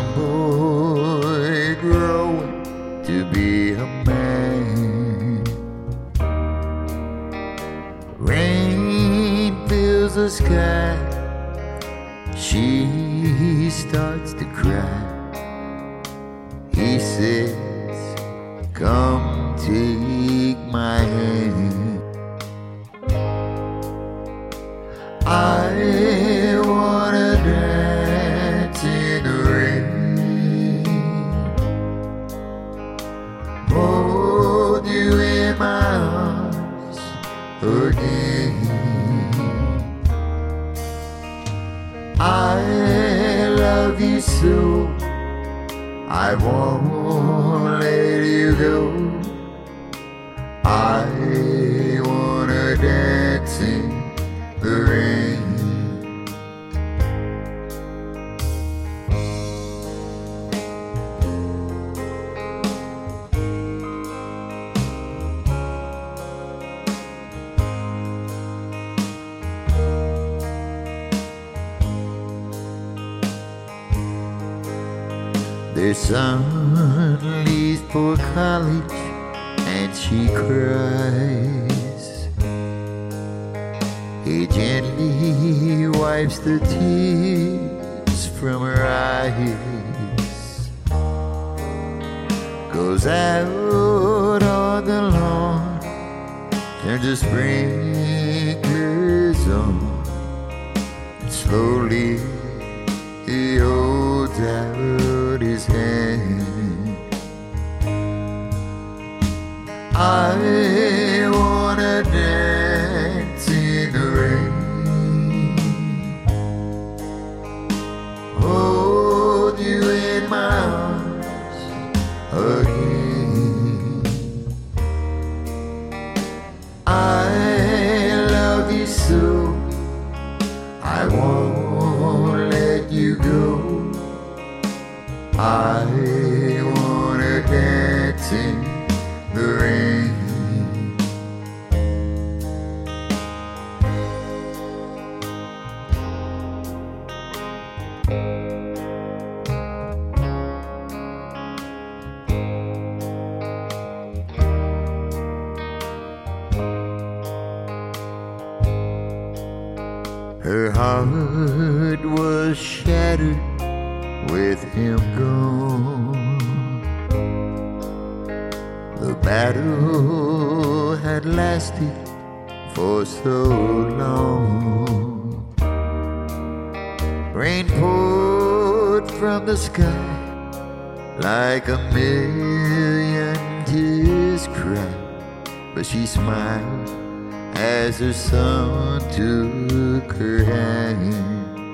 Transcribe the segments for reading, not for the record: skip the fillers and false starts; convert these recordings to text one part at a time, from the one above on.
boy growing to be a man. Rain fills the sky, she starts to cry. He says, come take my hand. I wanna dance in the rain, hold you in my arms again. I love you so, I won't let you go. I wanna dance in the rain. Their son leaves for college and she cries. He gently wipes the tears from her eyes, goes out on the lawn, turns the sprinklers on, and slowly he holds out his hand. I wanna dance in the rain, hold you in my arms again. I love you so, I won't let you go. I wanna dance in the rain. Her heart was shattered with him gone. The battle had lasted for so long. Rain poured from the sky like a million tears cried, but she smiled as her son took her hand.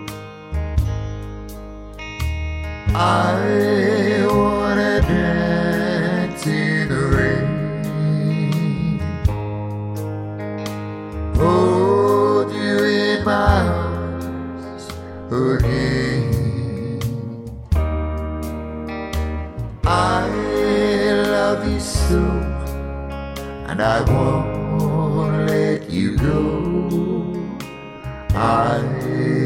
I wanna dance in the rain, hold you in my arms again. I love you so, and I won't let you go. I